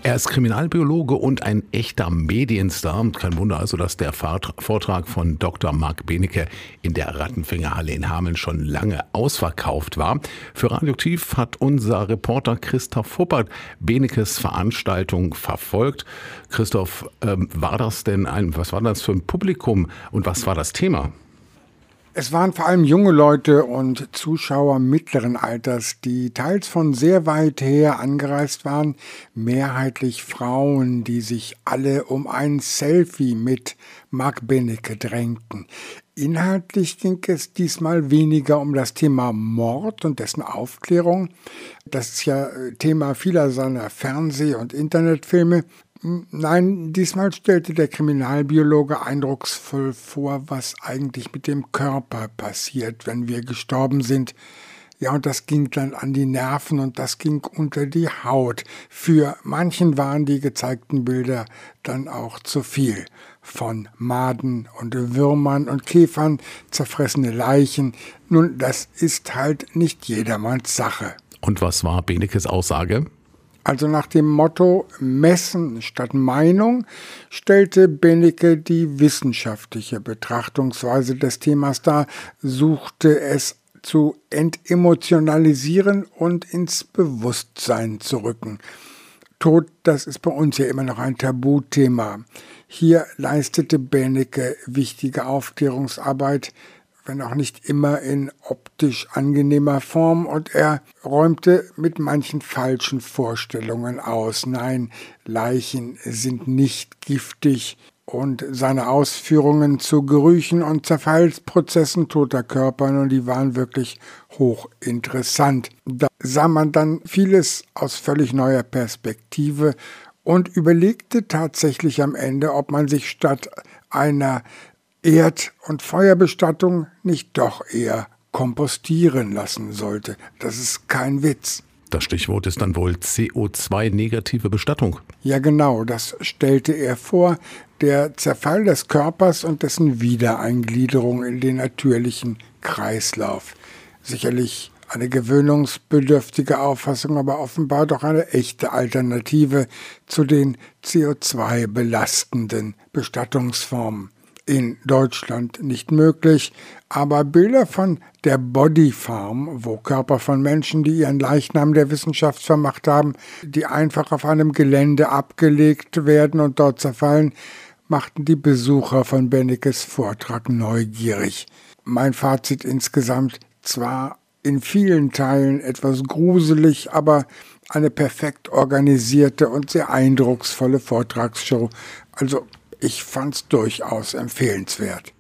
Er ist Kriminalbiologe und ein echter Medienstar. Kein Wunder also, dass der Vortrag von Dr. Marc Benecke in der Rattenfängerhalle in Hameln schon lange ausverkauft war. Für Radioaktiv hat unser Reporter Christoph Huppert Beneckes Veranstaltung verfolgt. Christoph, was war das für ein Publikum und was war das Thema? Es waren vor allem junge Leute und Zuschauer mittleren Alters, die teils von sehr weit her angereist waren, mehrheitlich Frauen, die sich alle um ein Selfie mit Marc Benecke drängten. Inhaltlich ging es diesmal weniger um das Thema Mord und dessen Aufklärung. Das ist ja Thema vieler seiner Fernseh- und Internetfilme. Nein, diesmal stellte der Kriminalbiologe eindrucksvoll vor, was eigentlich mit dem Körper passiert, wenn wir gestorben sind. Ja, und das ging dann an die Nerven und das ging unter die Haut. Für manchen waren die gezeigten Bilder dann auch zu viel. Von Maden und Würmern und Käfern, zerfressene Leichen. Nun, das ist halt nicht jedermanns Sache. Und was war Beneckes Aussage? Also nach dem Motto Messen statt Meinung stellte Benecke die wissenschaftliche Betrachtungsweise des Themas dar, suchte es zu entemotionalisieren und ins Bewusstsein zu rücken. Tod, das ist bei uns ja immer noch ein Tabuthema. Hier leistete Benecke wichtige Aufklärungsarbeit, wenn auch nicht immer in optisch angenehmer Form, und er räumte mit manchen falschen Vorstellungen aus. Nein, Leichen sind nicht giftig, und seine Ausführungen zu Gerüchen und Zerfallsprozessen toter Körper, und die waren wirklich hochinteressant. Da sah man dann vieles aus völlig neuer Perspektive und überlegte tatsächlich am Ende, ob man sich statt einer Erd- und Feuerbestattung nicht doch eher kompostieren lassen sollte. Das ist kein Witz. Das Stichwort ist dann wohl CO2-negative Bestattung. Ja genau, das stellte er vor. Der Zerfall des Körpers und dessen Wiedereingliederung in den natürlichen Kreislauf. Sicherlich eine gewöhnungsbedürftige Auffassung, aber offenbar doch eine echte Alternative zu den CO2-belastenden Bestattungsformen. In Deutschland nicht möglich, aber Bilder von der Body Farm, wo Körper von Menschen, die ihren Leichnam der Wissenschaft vermacht haben, die einfach auf einem Gelände abgelegt werden und dort zerfallen, machten die Besucher von Beneckes Vortrag neugierig. Mein Fazit insgesamt: zwar in vielen Teilen etwas gruselig, aber eine perfekt organisierte und sehr eindrucksvolle Vortragsshow. Also ich fand's durchaus empfehlenswert.